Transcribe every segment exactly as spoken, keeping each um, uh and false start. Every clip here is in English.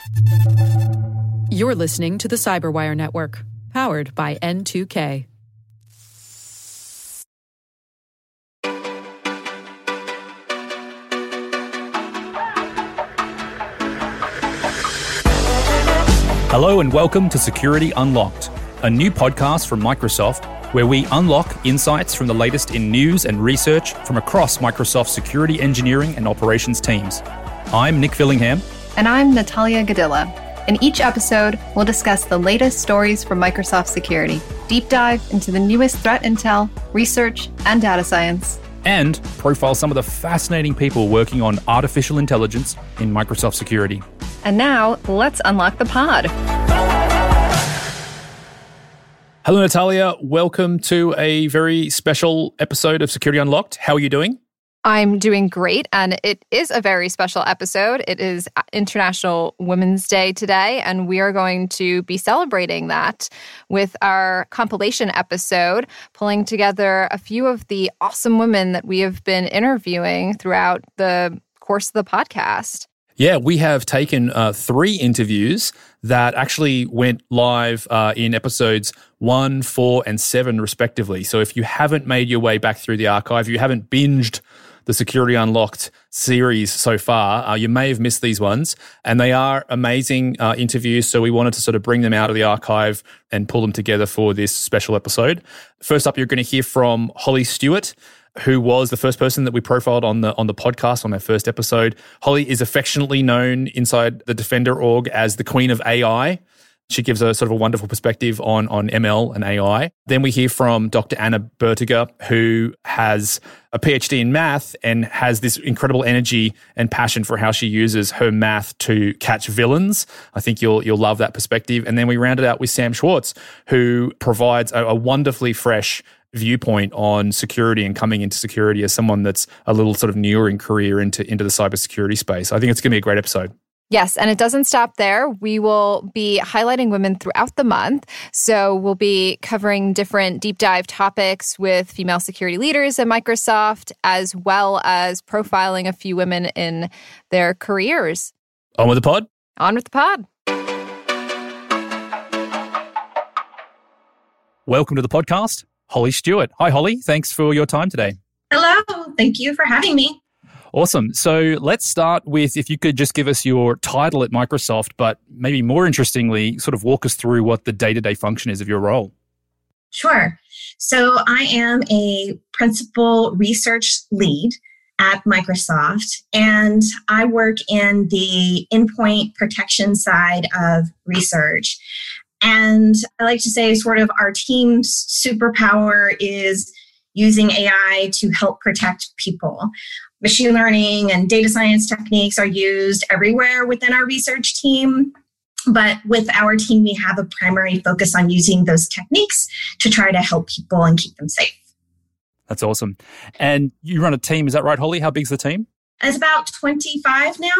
You're listening to the Cyberwire Network, powered by N two K. Hello and welcome to Security Unlocked, a new podcast from Microsoft where we unlock insights from the latest in news and research from across Microsoft's security engineering and operations teams. I'm Nick Fillingham. And I'm Natalia Gadilla. In each episode, we'll discuss the latest stories from Microsoft Security, deep dive into the newest threat intel, research, and data science, and profile some of the fascinating people working on artificial intelligence in Microsoft Security. And now, let's unlock the pod. Hello, Natalia. Welcome to a very special episode of Security Unlocked. How are you doing? I'm doing great, and it is a very special episode. It is International Women's Day today, and we are going to be celebrating that with our compilation episode, pulling together a few of the awesome women that we have been interviewing throughout the course of the podcast. Yeah, we have taken uh, three interviews that actually went live uh, in episodes one, four, and seven, respectively. So if you haven't made your way back through the archive, you haven't binged the Security Unlocked series so far, uh, you may have missed these ones. And they are amazing uh, interviews, so we wanted to sort of bring them out of the archive and pull them together for this special episode. First up, you're going to hear from Holly Stewart, who was the first person that we profiled on the on the podcast on our first episode. Holly is affectionately known inside the Defender org as the Queen of A I. She gives a sort of a wonderful perspective on, on M L and A I. Then we hear from Doctor Anna Bertiger, who has a PhD in math and has this incredible energy and passion for how she uses her math to catch villains. I think you'll you'll love that perspective. And then we round it out with Sam Schwartz, who provides a, a wonderfully fresh viewpoint on security and coming into security as someone that's a little sort of newer in career into, into the cybersecurity space. I think it's going to be a great episode. Yes, and it doesn't stop there. We will be highlighting women throughout the month. So we'll be covering different deep dive topics with female security leaders at Microsoft, as well as profiling a few women in their careers. On with the pod. On with the pod. Welcome to the podcast, Holly Stewart. Hi, Holly. Thanks for your time today. Hello. Thank you for having me. Awesome. So let's start with, if you could just give us your title at Microsoft, but maybe more interestingly, sort of walk us through what the day-to-day function is of your role. Sure. So I am a principal research lead at Microsoft, and I work in the endpoint protection side of research. And I like to say sort of our team's superpower is using A I to help protect people. Machine learning and data science techniques are used everywhere within our research team. But with our team, we have a primary focus on using those techniques to try to help people and keep them safe. That's awesome. And you run a team, is that right, Holly? How big's the team? It's about twenty-five now.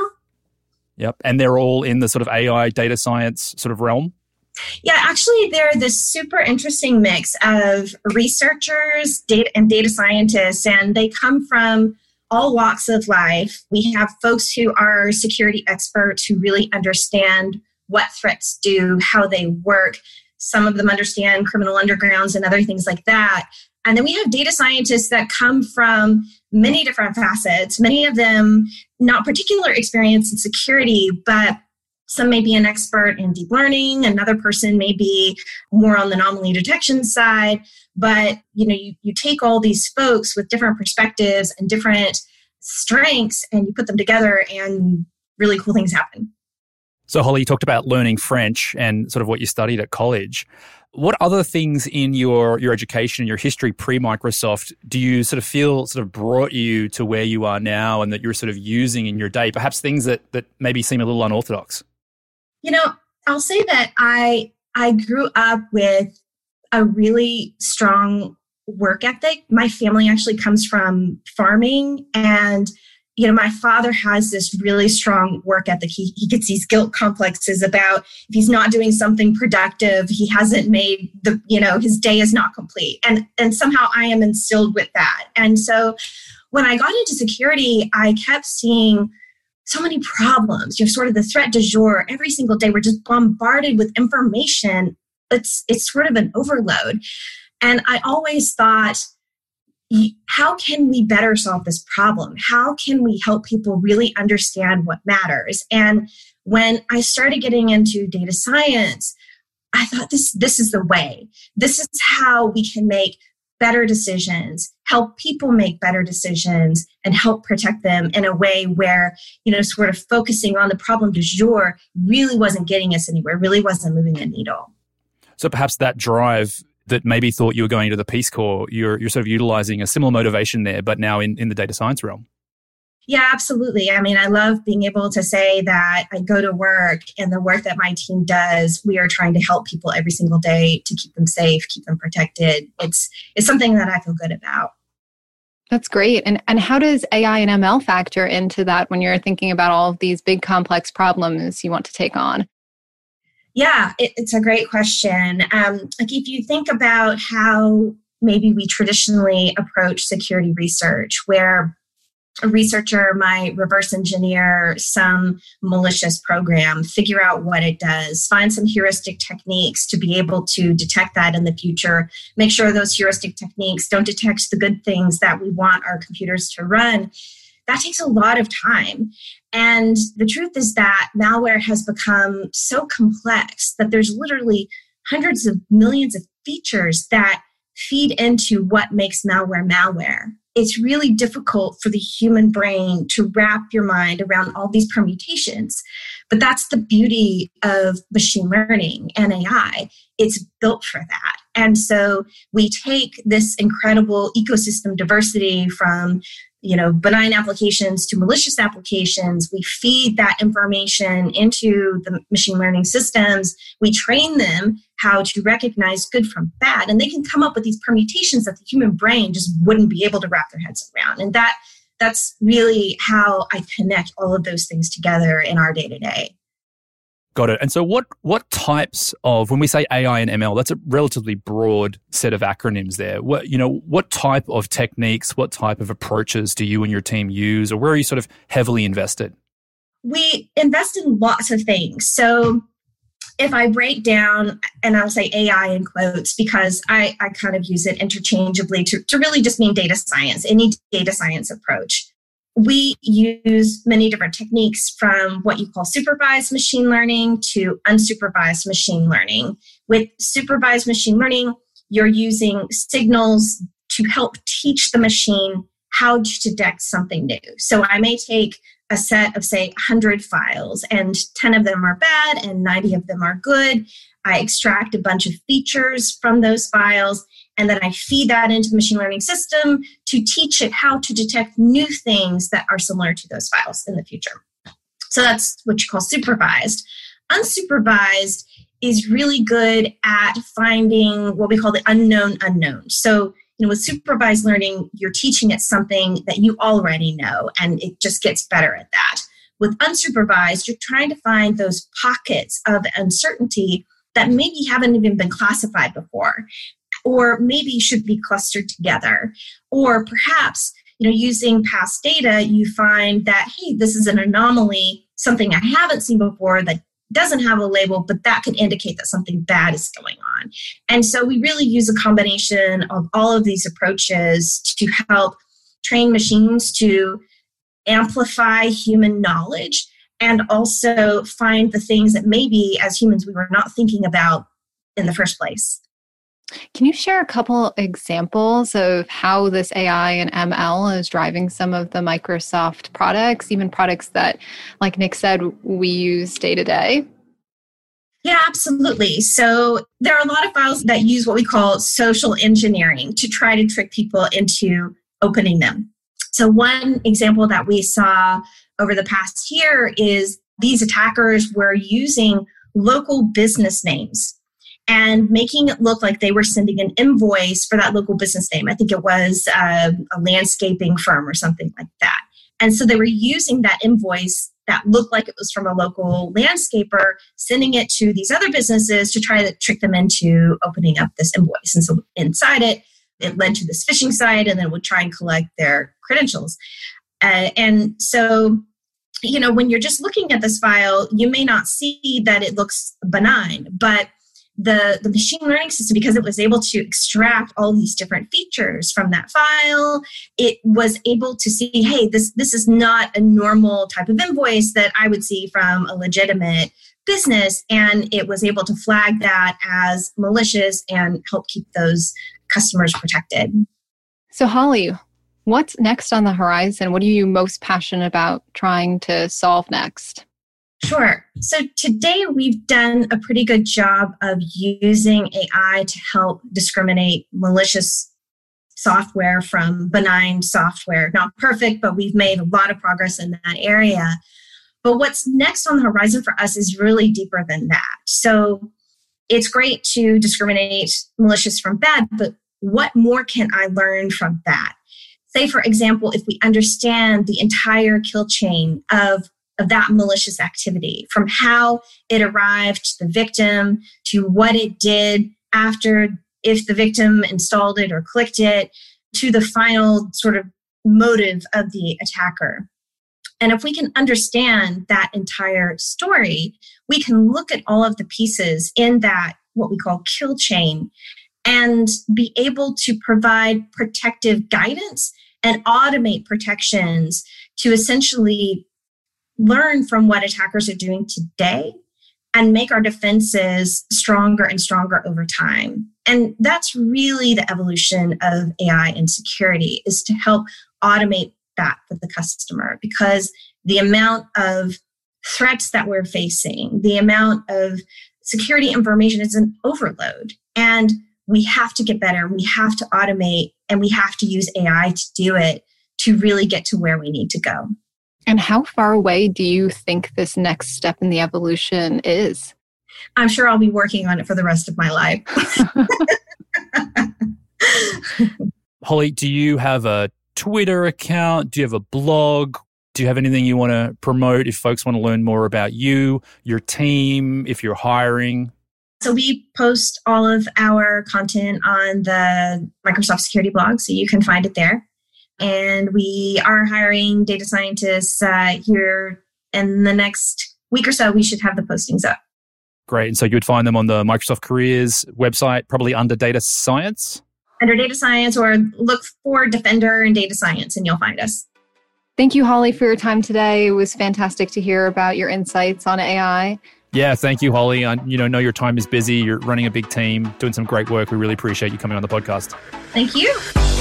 Yep. And they're all in the sort of A I data science sort of realm? Yeah, actually, they're this super interesting mix of researchers data and data scientists, and they come from all walks of life. We have folks who are security experts who really understand what threats do, how they work. Some of them understand criminal undergrounds and other things like that. And then we have data scientists that come from many different facets, many of them not particular experience in security, but some may be an expert in deep learning. Another person may be more on the anomaly detection side. But you know, you, you take all these folks with different perspectives and different strengths, and you put them together, and really cool things happen. So, Holly, you talked about learning French and sort of what you studied at college. What other things in your, your education, your history pre-Microsoft, do you sort of feel sort of brought you to where you are now and that you're sort of using in your day? Perhaps things that that maybe seem a little unorthodox? You know, I'll say that I I grew up with a really strong work ethic. My family actually comes from farming, and you know, my father has this really strong work ethic. He he gets these guilt complexes about if he's not doing something productive, he hasn't made the, you know, his day is not complete. And and somehow I am instilled with that. And so when I got into security, I kept seeing so many problems. You're sort of the threat du jour. Every single day, we're just bombarded with information. It's, it's sort of an overload. And I always thought, how can we better solve this problem? How can we help people really understand what matters? And when I started getting into data science, I thought this, this is the way. This is how we can make better decisions, help people make better decisions, and help protect them in a way where, you know, sort of focusing on the problem du jour really wasn't getting us anywhere, really wasn't moving the needle. So perhaps that drive that maybe thought you were going to the Peace Corps, you're you're sort of utilizing a similar motivation there, but now in, in the data science realm. Yeah, absolutely. I mean, I love being able to say that I go to work and the work that my team does, we are trying to help people every single day to keep them safe, keep them protected. It's it's something that I feel good about. That's great. And and how does A I and M L factor into that when you're thinking about all of these big complex problems you want to take on? Yeah, it, it's a great question. Um, like if you think about how maybe we traditionally approach security research, where a researcher might reverse engineer some malicious program, figure out what it does, find some heuristic techniques to be able to detect that in the future, make sure those heuristic techniques don't detect the good things that we want our computers to run. That takes a lot of time. And the truth is that malware has become so complex that there's literally hundreds of millions of features that feed into what makes malware malware. It's really difficult for the human brain to wrap your mind around all these permutations. But that's the beauty of machine learning and A I. It's built for that. And so we take this incredible ecosystem diversity from, you know, benign applications to malicious applications. We feed that information into the machine learning systems. We train them how to recognize good from bad. And they can come up with these permutations that the human brain just wouldn't be able to wrap their heads around. And that that's really how I connect all of those things together in our day-to-day. Got it. And so what what types of, when we say A I and M L, that's a relatively broad set of acronyms there. What, you know, what type of techniques, what type of approaches do you and your team use, or where are you sort of heavily invested? We invest in lots of things. So if I break down, and I'll say A I in quotes because I, I kind of use it interchangeably to, to really just mean data science, any data science approach. We use many different techniques from what you call supervised machine learning to unsupervised machine learning. With supervised machine learning, you're using signals to help teach the machine how to detect something new. So I may take a set of, say, one hundred files, and ten of them are bad and ninety of them are good. I extract a bunch of features from those files, and then I feed that into the machine learning system to teach it how to detect new things that are similar to those files in the future. So that's what you call supervised. Unsupervised is really good at finding what we call the unknown unknown. So, you know, with supervised learning, you're teaching it something that you already know, and it just gets better at that. With unsupervised, you're trying to find those pockets of uncertainty that maybe haven't even been classified before, or maybe should be clustered together. Or perhaps, you know, using past data, you find that, hey, this is an anomaly, something I haven't seen before that doesn't have a label, but that could indicate that something bad is going on. And so we really use a combination of all of these approaches to help train machines to amplify human knowledge and also find the things that maybe as humans we were not thinking about in the first place. Can you share a couple examples of how this A I and M L is driving some of the Microsoft products, even products that, like Nick said, we use day to day? Yeah, absolutely. So there are a lot of files that use what we call social engineering to try to trick people into opening them. So one example that we saw over the past year is these attackers were using local business names and making it look like they were sending an invoice for that local business name. I think it was uh, a landscaping firm or something like that. And so they were using that invoice that looked like it was from a local landscaper, sending it to these other businesses to try to trick them into opening up this invoice. And so inside it, it led to this phishing site, and then it would try and collect their credentials. Uh, and so you know, when you're just looking at this file, you may not see that it looks benign, but the, the machine learning system, because it was able to extract all these different features from that file, it was able to see, hey, this, this is not a normal type of invoice that I would see from a legitimate business. And it was able to flag that as malicious and help keep those customers protected. So Holly, what's next on the horizon? What are you most passionate about trying to solve next? Sure. So today we've done a pretty good job of using A I to help discriminate malicious software from benign software. Not perfect, but we've made a lot of progress in that area. But what's next on the horizon for us is really deeper than that. So it's great to discriminate malicious from bad, but what more can I learn from that? Say, for example, if we understand the entire kill chain of, of that malicious activity, from how it arrived to the victim, to what it did after, if the victim installed it or clicked it, to the final sort of motive of the attacker. And if we can understand that entire story, we can look at all of the pieces in that, what we call kill chain, and be able to provide protective guidance and automate protections to essentially learn from what attackers are doing today and make our defenses stronger and stronger over time. And that's really the evolution of A I and security, is to help automate that for the customer, because the amount of threats that we're facing, the amount of security information is an overload. And we have to get better, we have to automate, and we have to use A I to do it to really get to where we need to go. And how far away do you think this next step in the evolution is? I'm sure I'll be working on it for the rest of my life. Holly, do you have a Twitter account? Do you have a blog? Do you have anything you want to promote if folks want to learn more about you, your team, if you're hiring? So we post all of our content on the Microsoft Security blog, so you can find it there. And we are hiring data scientists uh, here in the next week or so. We should have the postings up. Great. And so you would find them on the Microsoft Careers website, probably under data science? Under data science, or look for Defender and data science and you'll find us. Thank you, Holly, for your time today. It was fantastic to hear about your insights on A I. Yeah, thank you, Holly. I you know, know your time is busy. You're running a big team, doing some great work. We really appreciate you coming on the podcast. Thank you.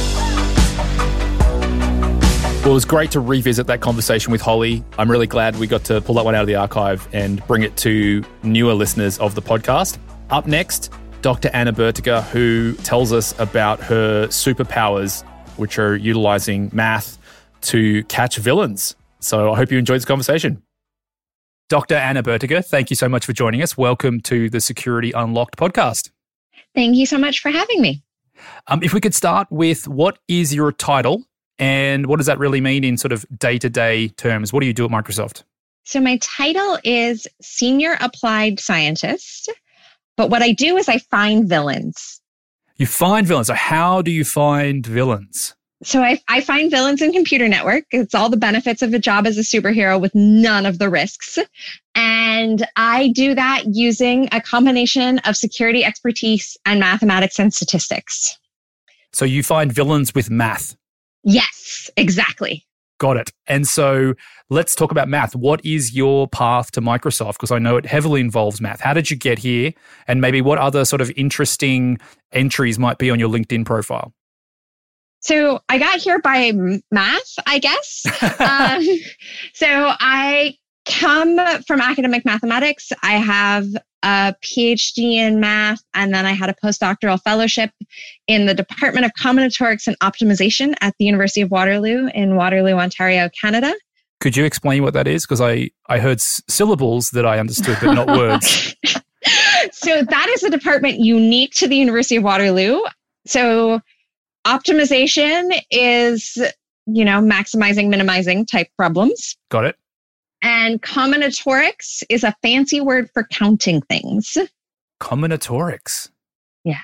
Well, it was great to revisit that conversation with Holly. I'm really glad we got to pull that one out of the archive and bring it to newer listeners of the podcast. Up next, Doctor Anna Bertiga, who tells us about her superpowers, which are utilizing math to catch villains. So I hope you enjoyed this conversation. Doctor Anna Bertiga, thank you so much for joining us. Welcome to the Security Unlocked podcast. Thank you so much for having me. Um, if we could start with, what is your title and what does that really mean in sort of day-to-day terms? What do you do at Microsoft? So my title is Senior Applied Scientist, but what I do is I find villains. You find villains. So how do you find villains? So I, I find villains in Computer Network. It's all the benefits of a job as a superhero with none of the risks. And I do that using a combination of security expertise and mathematics and statistics. So you find villains with math? Yes, exactly. Got it. And so let's talk about math. What is your path to Microsoft? Because I know it heavily involves math. How did you get here? And maybe what other sort of interesting entries might be on your LinkedIn profile? So I got here by math, I guess. um, so I come from academic mathematics. I have a PhD in math, and then I had a postdoctoral fellowship in the Department of Combinatorics and Optimization at the University of Waterloo in Waterloo, Ontario, Canada. Could you explain what that is? Because I, I heard s- syllables that I understood, but not words. So that is a department unique to the University of Waterloo. So optimization is, you know, maximizing, minimizing type problems. Got it. And combinatorics is a fancy word for counting things. Combinatorics? Yeah.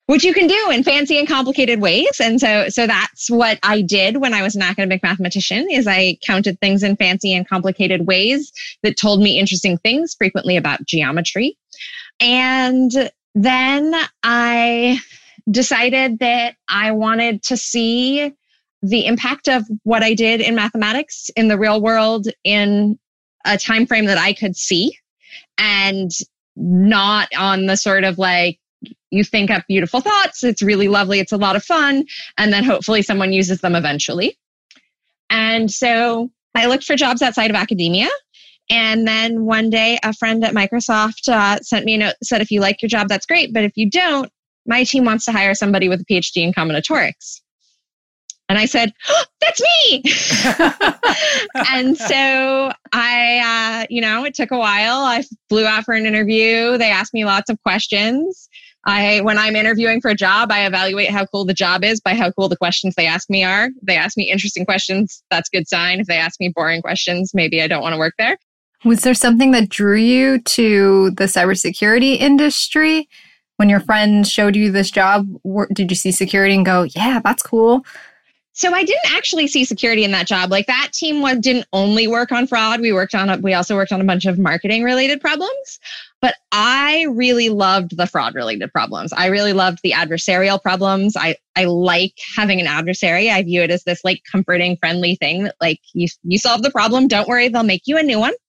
which you can do in fancy and complicated ways. And so, so that's what I did when I was an academic mathematician, is I counted things in fancy and complicated ways that told me interesting things, frequently about geometry. And then I decided that I wanted to see the impact of what I did in mathematics in the real world in a time frame that I could see, and not on the sort of like, you think up beautiful thoughts, it's really lovely, it's a lot of fun, and then hopefully someone uses them eventually. And so I looked for jobs outside of academia. And then one day, a friend at Microsoft uh, sent me a note, said, if you like your job, that's great. But if you don't, my team wants to hire somebody with a PhD in combinatorics. And I said, oh, that's me. And so I, uh, you know, it took a while. I flew out for an interview. They asked me lots of questions. I, when I'm interviewing for a job, I evaluate how cool the job is by how cool the questions they ask me are. If they ask me interesting questions, that's a good sign. If they ask me boring questions, maybe I don't want to work there. Was there something that drew you to the cybersecurity industry? When your friend showed you this job, did you see security and go, yeah, that's cool? So I didn't actually see security in that job. Like, that team was, didn't only work on fraud. We worked on, a, we also worked on a bunch of marketing related problems. But I really loved the fraud related problems. I really loved the adversarial problems. I, I like having an adversary. I view it as this like comforting, friendly thing that like you, you solve the problem. Don't worry, they'll make you a new one.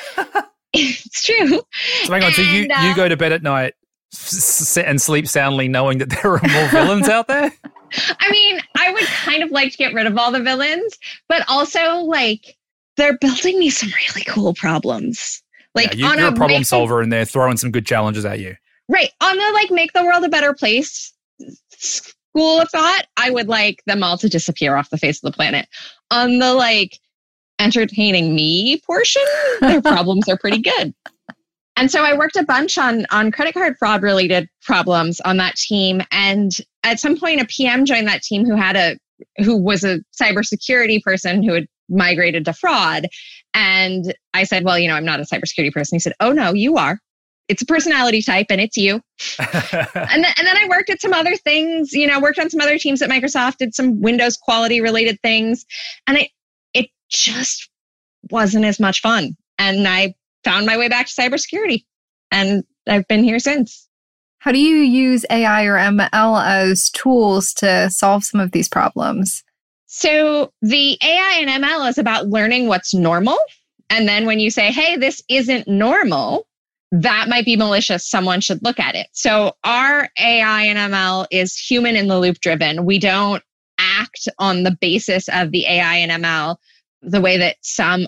It's true. So hang on, and, so you, uh, you go to bed at night s- and sleep soundly knowing that there are more villains out there? I mean, I would kind of like to get rid of all the villains, but also like they're building me some really cool problems. Like, yeah, you, on you're a, a problem make solver the, and they're throwing some good challenges at you. Right. On the like make the world a better place school of thought, I would like them all to disappear off the face of the planet. On the like entertaining me portion, their problems are pretty good. And so I worked a bunch on, on credit card fraud related problems on that team. And at some point, a P M joined that team who had a, who was a cybersecurity person who had migrated to fraud. And I said, well, you know, I'm not a cybersecurity person. He said, oh no, you are. It's a personality type and it's you. and, then, and then I worked at some other things, you know, worked on some other teams at Microsoft, did some Windows quality related things. And it, it just wasn't as much fun. And I found my way back to cybersecurity, and I've been here since. How do you use A I or M L as tools to solve some of these problems? So the A I and M L is about learning what's normal. And then when you say, hey, this isn't normal, that might be malicious. Someone should look at it. So our A I and M L is human in the loop driven. We don't act on the basis of the A I and M L the way that some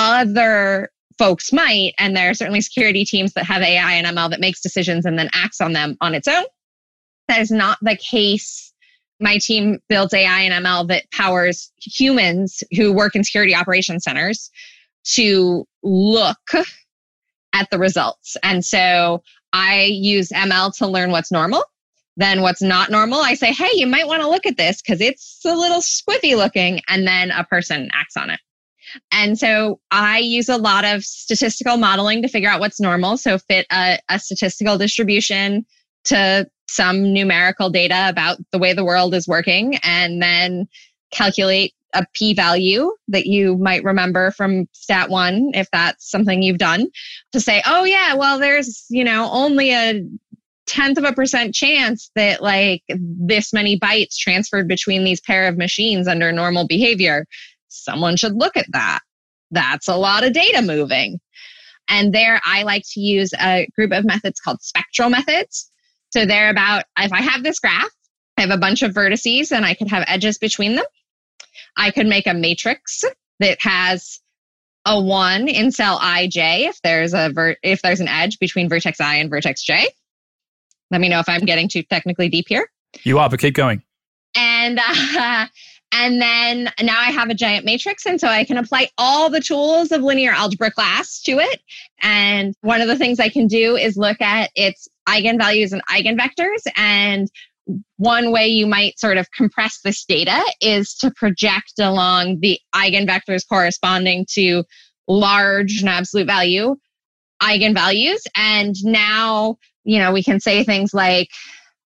other folks might. And there are certainly security teams that have A I and M L that makes decisions and then acts on them on its own. That is not the case. My team builds A I and M L that powers humans who work in security operations centers to look at the results. And so I use M L to learn what's normal. Then what's not normal, I say, hey, you might want to look at this because it's a little squiffy looking. And then a person acts on it. And so I use a lot of statistical modeling to figure out what's normal. So fit a, a statistical distribution to some numerical data about the way the world is working, and then calculate a p-value that you might remember from stat one, if that's something you've done, to say, oh yeah, well, there's, you know, only a tenth of a percent chance that like this many bytes transferred between these pair of machines under normal behavior. Someone should look at that. That's a lot of data moving. And there I like to use a group of methods called spectral methods. So they're about, if I have this graph, I have a bunch of vertices and I could have edges between them. I could make a matrix that has a one in cell I J if there's a ver- if there's an edge between vertex I and vertex J. Let me know if I'm getting too technically deep here. You are, but keep going. And uh, and then now I have a giant matrix, and so I can apply all the tools of linear algebra class to it. And one of the things I can do is look at its eigenvalues and eigenvectors. And one way you might sort of compress this data is to project along the eigenvectors corresponding to large and absolute value eigenvalues. And now, you know, we can say things like,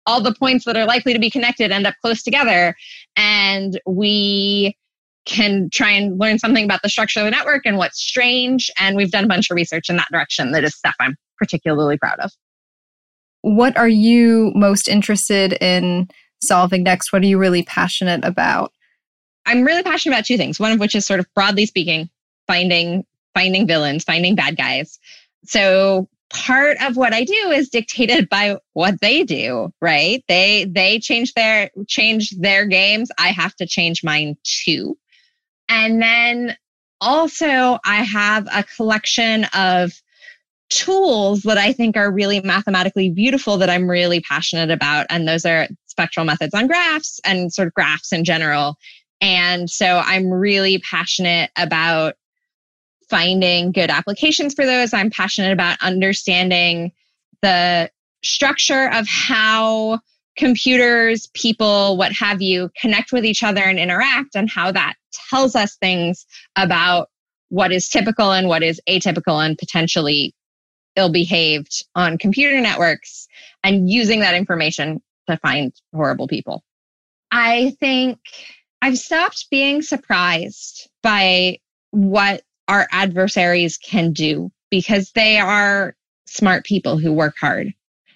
all the points that are likely to be connected end up close together. And we can try and learn something about the structure of the network and what's strange. And we've done a bunch of research in that direction that is stuff I'm particularly proud of. What are you most interested in solving next? What are you really passionate about? I'm really passionate about two things. One of which is sort of broadly speaking, finding finding villains, finding bad guys. So part of what I do is dictated by what they do, right? They they change their change their games. I have to change mine too. And then also I have a collection of tools that I think are really mathematically beautiful that I'm really passionate about. And those are spectral methods on graphs and sort of graphs in general. And so I'm really passionate about finding good applications for those. I'm passionate about understanding the structure of how computers, people, what have you, connect with each other and interact, and how that tells us things about what is typical and what is atypical and potentially ill-behaved on computer networks, and using that information to find horrible people. I think I've stopped being surprised by what our adversaries can do, because they are smart people who work hard.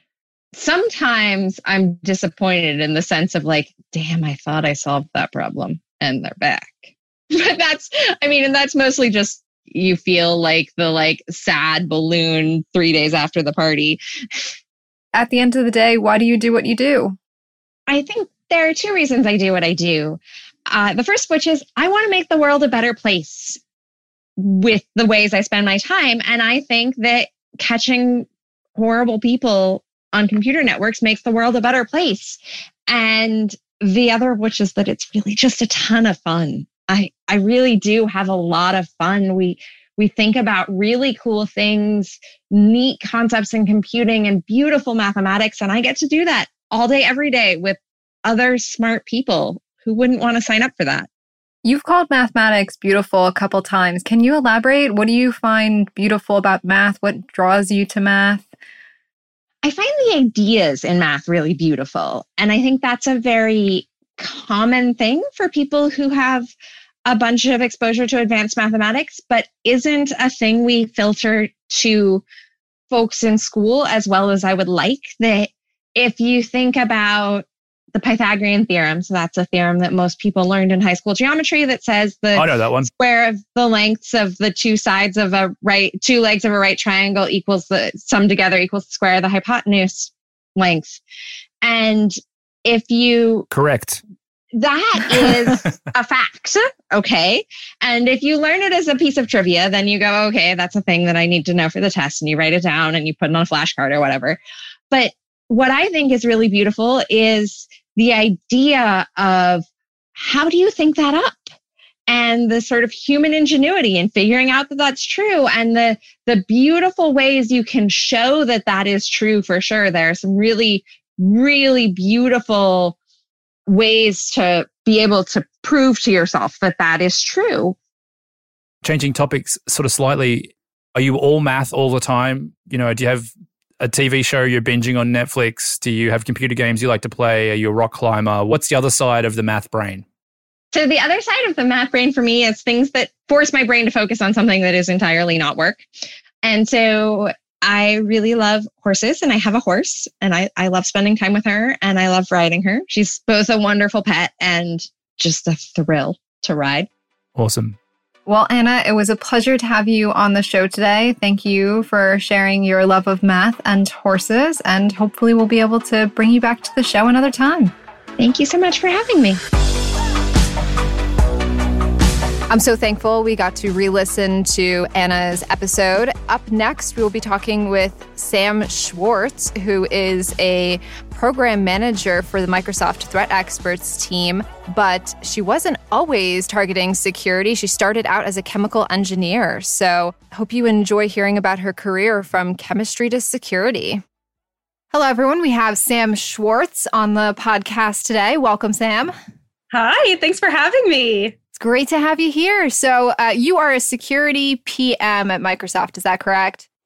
Sometimes I'm disappointed in the sense of like, damn, I thought I solved that problem and they're back. But that's, I mean, and that's mostly just you feel like the like sad balloon three days after the party. At the end of the day, why do you do what you do? I think there are two reasons I do what I do. Uh, the first of which is I want to make the world a better place with the ways I spend my time. And I think that catching horrible people on computer networks makes the world a better place. And the other of which is that it's really just a ton of fun. I, I really do have a lot of fun. We we think about really cool things, neat concepts in computing and beautiful mathematics. And I get to do that all day, every day with other smart people who wouldn't want to sign up for that. You've called mathematics beautiful a couple times. Can you elaborate? What do you find beautiful about math? What draws you to math? I find the ideas in math really beautiful. And I think that's a very common thing for people who have a bunch of exposure to advanced mathematics, but isn't a thing we filter to folks in school as well as I would like. That if you think about the Pythagorean theorem, so that's a theorem that most people learned in high school geometry that says the I know that one. square of the lengths of the two sides of a right, two legs of a right triangle equals the sum together equals the square of the hypotenuse length. And if you... Correct. That is a fact, okay? And if you learn it as a piece of trivia, then you go, okay, that's a thing that I need to know for the test, and you write it down and you put it on a flashcard or whatever. But what I think is really beautiful is the idea of how do you think that up? And the sort of human ingenuity in figuring out that that's true, and the the beautiful ways you can show that that is true for sure. There are some really, really beautiful ways to be able to prove to yourself that that is true. Changing topics sort of slightly, are you all math all the time? You know, do you have a T V show you're binging on Netflix? Do you have computer games you like to play? Are you a rock climber? What's the other side of the math brain? So the other side of the math brain for me is things that force my brain to focus on something that is entirely not work. And so I really love horses, and I have a horse, and I, I love spending time with her, and I love riding her. She's both a wonderful pet and just a thrill to ride. Awesome. Well, Anna, it was a pleasure to have you on the show today. Thank you for sharing your love of math and horses, and hopefully we'll be able to bring you back to the show another time. Thank you so much for having me. I'm so thankful we got to re-listen to Anna's episode. Up next, we will be talking with Sam Schwartz, who is a program manager for the Microsoft Threat Experts team, but she wasn't always targeting security. She started out as a chemical engineer. So I hope you enjoy hearing about her career from chemistry to security. Hello, everyone. We have Sam Schwartz on the podcast today. Welcome, Sam. Hi, thanks for having me. It's great to have you here. So uh, you are a security P M at Microsoft, is that correct?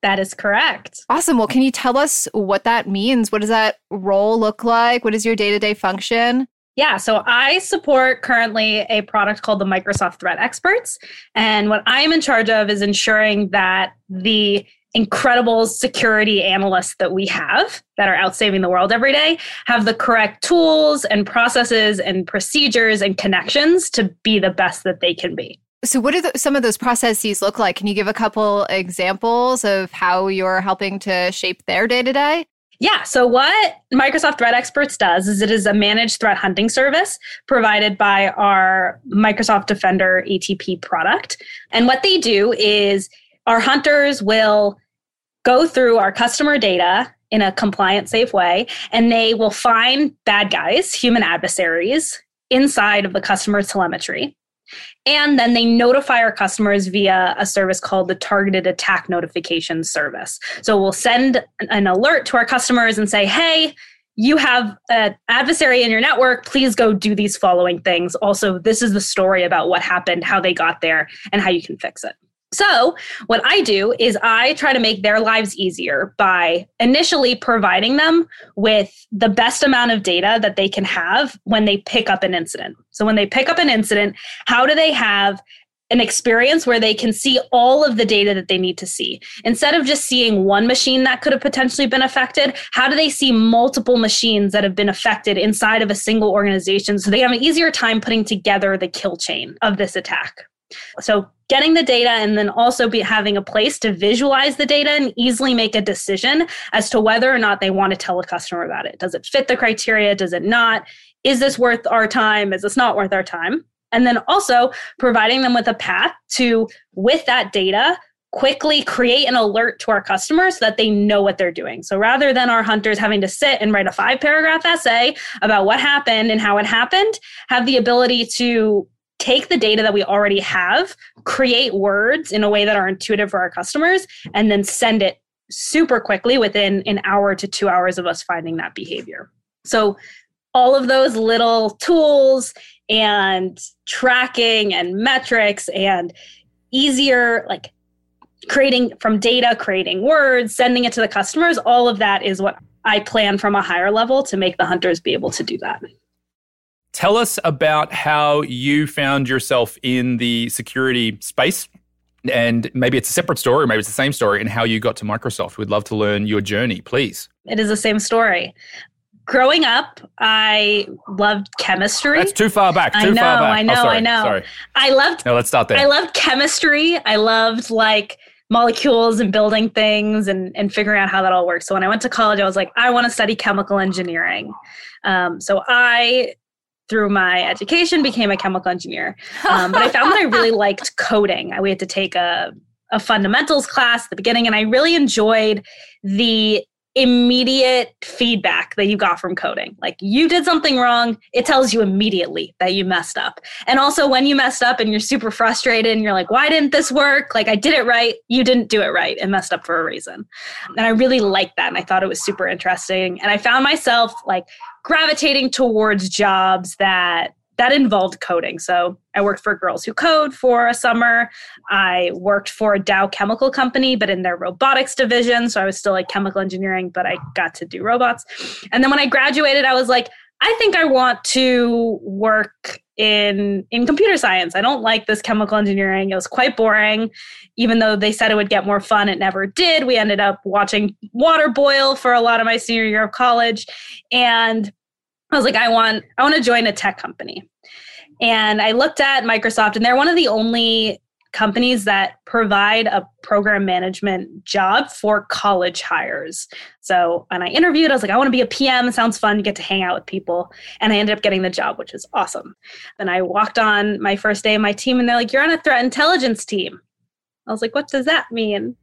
That is correct. Awesome. Well, can you tell us what that means? What does that role look like? What is your day-to-day function? Yeah, so I support currently a product called the Microsoft Threat Experts. And what I'm in charge of is ensuring that the incredible security analysts that we have that are out saving the world every day have the correct tools and processes and procedures and connections to be the best that they can be. So what do the, some of those processes look like? Can you give a couple examples of how you're helping to shape their day-to-day? Yeah, so what Microsoft Threat Experts does is it is a managed threat hunting service provided by our Microsoft Defender A T P product. And what they do is our hunters will go through our customer data in a compliant, safe way, and they will find bad guys, human adversaries, inside of the customer telemetry. And then they notify our customers via a service called the Targeted Attack Notification Service. So we'll send an alert to our customers and say, hey, you have an adversary in your network. Please go do these following things. Also, this is the story about what happened, how they got there, and how you can fix it. So what I do is I try to make their lives easier by initially providing them with the best amount of data that they can have when they pick up an incident. So when they pick up an incident, how do they have an experience where they can see all of the data that they need to see? Instead of just seeing one machine that could have potentially been affected, how do they see multiple machines that have been affected inside of a single organization so they have an easier time putting together the kill chain of this attack? So getting the data and then also be having a place to visualize the data and easily make a decision as to whether or not they want to tell a customer about it. Does it fit the criteria? Does it not? Is this worth our time? Is this not worth our time? And then also providing them with a path to, with that data, quickly create an alert to our customers so that they know what they're doing. So rather than our hunters having to sit and write a five paragraph essay about what happened and how it happened, have the ability to take the data that we already have, create words in a way that are intuitive for our customers, and then send it super quickly within an hour to two hours of us finding that behavior. So all of those little tools and tracking and metrics and easier, like creating from data, creating words, sending it to the customers, all of that is what I plan from a higher level to make the hunters be able to do that. Tell us about how you found yourself in the security space, and maybe it's a separate story, or maybe it's the same story, and how you got to Microsoft. We'd love to learn your journey, please. It is the same story. Growing up, I loved chemistry. That's too far back. Too I know, far back. I know, oh, sorry, I know. Sorry. I loved. No, let's start there. I loved chemistry. I loved like molecules and building things and, and figuring out how that all works. So when I went to college, I was like, I want to study chemical engineering. Um, so I, through my education, became a chemical engineer. Um, but I found that I really liked coding. We had to take a, a fundamentals class at the beginning, and I really enjoyed the immediate feedback that you got from coding. Like, you did something wrong, it tells you immediately that you messed up. And also when you messed up and you're super frustrated and you're like, why didn't this work? Like, I did it right. You didn't do it right and messed up for a reason. And I really liked that. And I thought it was super interesting. And I found myself like gravitating towards jobs that that involved coding. So I worked for Girls Who Code for a summer. I worked for a Dow Chemical Company, but in their robotics division. So I was still like chemical engineering, but I got to do robots. And then when I graduated, I was like, I think I want to work in, in computer science. I don't like this chemical engineering. It was quite boring. Even though they said it would get more fun, it never did. We ended up watching water boil for a lot of my senior year of college. And I was like, I want, I want to join a tech company. And I looked at Microsoft, and they're one of the only companies that provide a program management job for college hires. So when I interviewed, I was like, I want to be a P M. It sounds fun. You get to hang out with people. And I ended up getting the job, which is awesome. And I walked on my first day of my team, and they're like, you're on a threat intelligence team. I was like, what does that mean?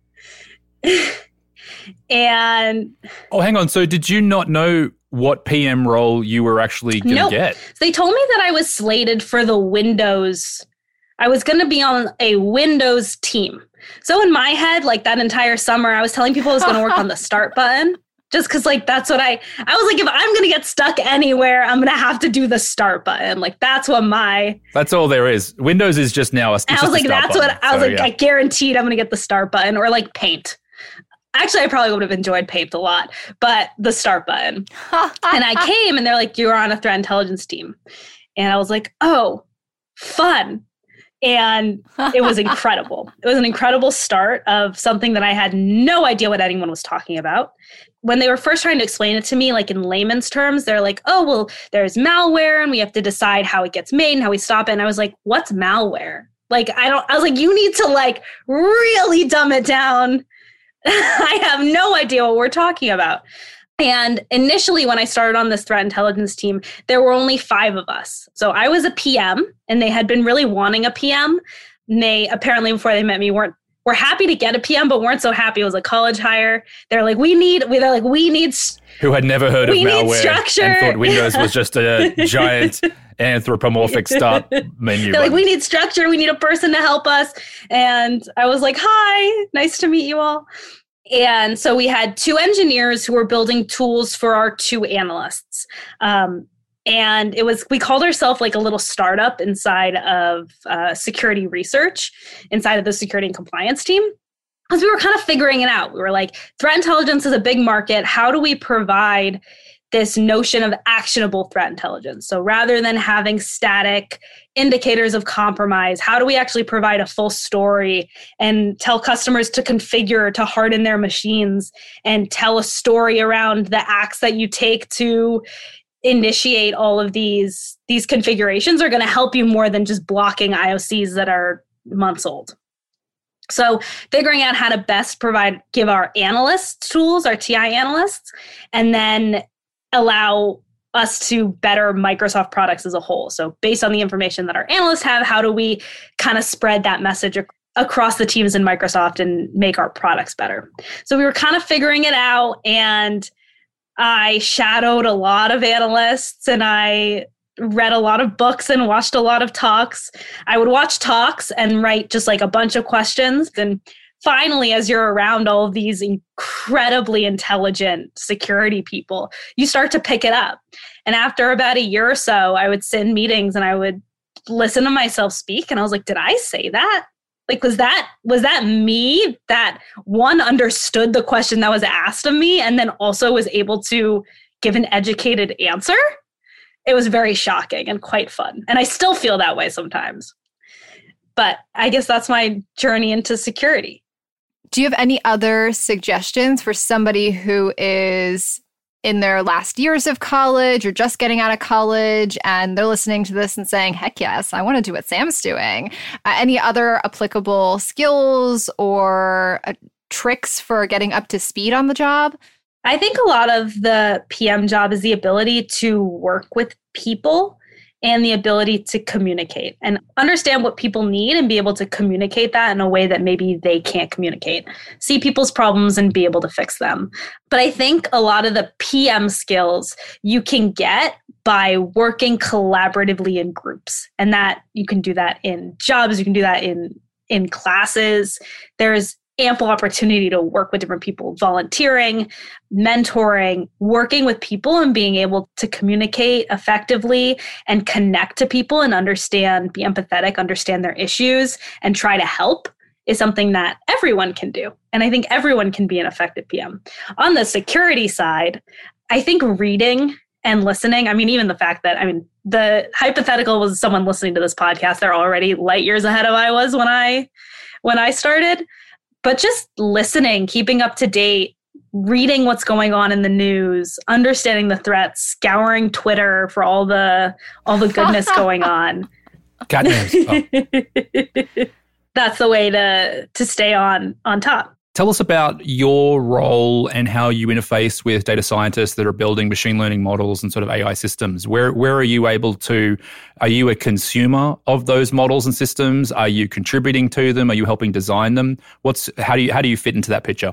And oh, hang on. So did you not know what P M role you were actually going to nope. get? So they told me that I was slated for the Windows. I was going to be on a Windows team. So in my head, like that entire summer, I was telling people I was going to work on the start button just because like that's what I, I was like, if I'm going to get stuck anywhere, I'm going to have to do the start button. Like that's what my. That's all there is. Windows is just now a, I was like, that's button. what I was so, like, yeah. I guaranteed I'm going to get the start button or like Paint. Actually, I probably would have enjoyed Paped a lot, but the start button. And I came and they're like, you're on a threat intelligence team. And I was like, oh, fun. And it was incredible. It was an incredible start of something that I had no idea what anyone was talking about. When they were first trying to explain it to me, like in layman's terms, they're like, oh, well, there's malware and we have to decide how it gets made and how we stop it. And I was like, what's malware? Like, I don't, I was like, you need to like really dumb it down. I have no idea what we're talking about. And initially, when I started on this threat intelligence team, there were only five of us. So I was a P M, and they had been really wanting a P M. And they apparently, before they met me, weren't were happy to get a P M, but weren't so happy it was a college hire. They're like, we need. They're like, we need. Who had never heard of we malware need structure. And thought Windows was just a giant anthropomorphic start menu. They're like, button. we need structure. We need a person to help us. And I was like, hi, nice to meet you all. And so we had two engineers who were building tools for our two analysts. Um, and it was, we called ourselves like a little startup inside of uh, security research, inside of the security and compliance team. Because we were kind of figuring it out. We were like, threat intelligence is a big market. How do we provide this notion of actionable threat intelligence? So rather than having static indicators of compromise, how do we actually provide a full story and tell customers to configure, to harden their machines, and tell a story around the acts that you take to initiate all of these, these configurations are going to help you more than just blocking I O Cs that are months old. So figuring out how to best provide, give our analysts tools, our T I analysts, and then allow us to better Microsoft products as a whole. So based on the information that our analysts have, how do we kind of spread that message ac- across the teams in Microsoft and make our products better? So we were kind of figuring it out, and I shadowed a lot of analysts, and I read a lot of books and watched a lot of talks. I would watch talks and write just like a bunch of questions. And finally, as you're around all of these incredibly intelligent security people, you start to pick it up. And after about a year or so, I would sit in meetings and I would listen to myself speak. And I was like, did I say that? Like, was that, was that me that one understood the question that was asked of me and then also was able to give an educated answer? It was very shocking and quite fun. And I still feel that way sometimes. But I guess that's my journey into security. Do you have any other suggestions for somebody who is in their last years of college or just getting out of college and they're listening to this and saying, heck yes, I want to do what Sam's doing? Uh, any other applicable skills or uh, tricks for getting up to speed on the job? I think a lot of the P M job is the ability to work with people and the ability to communicate and understand what people need and be able to communicate that in a way that maybe they can't communicate. See people's problems and be able to fix them. But I think a lot of the P M skills you can get by working collaboratively in groups. And that you can do that in jobs, you can do that in, in classes. There's ample opportunity to work with different people, volunteering, mentoring, working with people and being able to communicate effectively and connect to people and understand, be empathetic, understand their issues and try to help is something that everyone can do. And I think everyone can be an effective P M. On the security side, I think reading and listening, I mean, even the fact that, I mean, the hypothetical was someone listening to this podcast, they're already light years ahead of I was when I when I started. But just listening, keeping up to date, reading what's going on in the news, understanding the threats, scouring Twitter for all the all the goodness going on. Cat names. Oh. That's the way to to stay on on top. Tell us about your role and how you interface with data scientists that are building machine learning models and sort of A I systems. Where where are you able to, are you a consumer of those models and systems? Are you contributing to them? Are you helping design them? What's how do you how do you fit into that picture?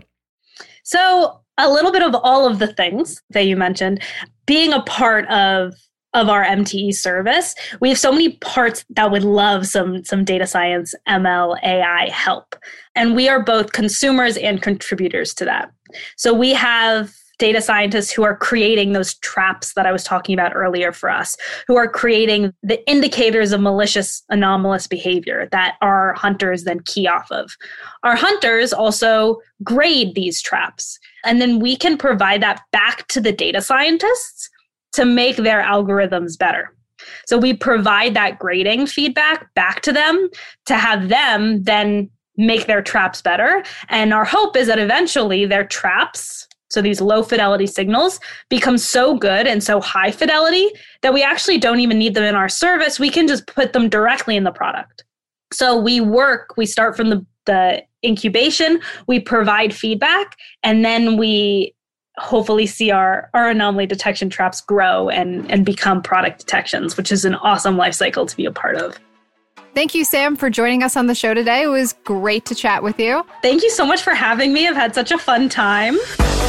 So a little bit of all of the things that you mentioned, being a part of of our M T E service, we have so many parts that would love some, some data science, M L, A I help. And we are both consumers and contributors to that. So we have data scientists who are creating those traps that I was talking about earlier for us, who are creating the indicators of malicious anomalous behavior that our hunters then key off of. Our hunters also grade these traps, and then we can provide that back to the data scientists to make their algorithms better. So we provide that grading feedback back to them to have them then make their traps better. And our hope is that eventually their traps, so these low fidelity signals, become so good and so high fidelity that we actually don't even need them in our service. We can just put them directly in the product. So we work, we start from the, the incubation, we provide feedback, and then we hopefully see our, our anomaly detection traps grow and, and become product detections, which is an awesome life cycle to be a part of. Thank you, Sam, for joining us on the show today. It was great to chat with you. Thank you so much for having me. I've had such a fun time.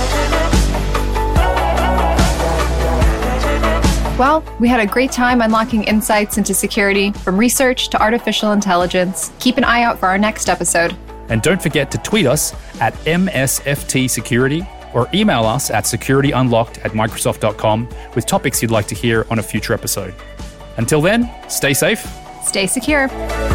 Well, we had a great time unlocking insights into security, from research to artificial intelligence. Keep an eye out for our next episode. And don't forget to tweet us at M S F T Security or email us at securityunlocked at microsoft dot com with topics you'd like to hear on a future episode. Until then, stay safe. Stay secure.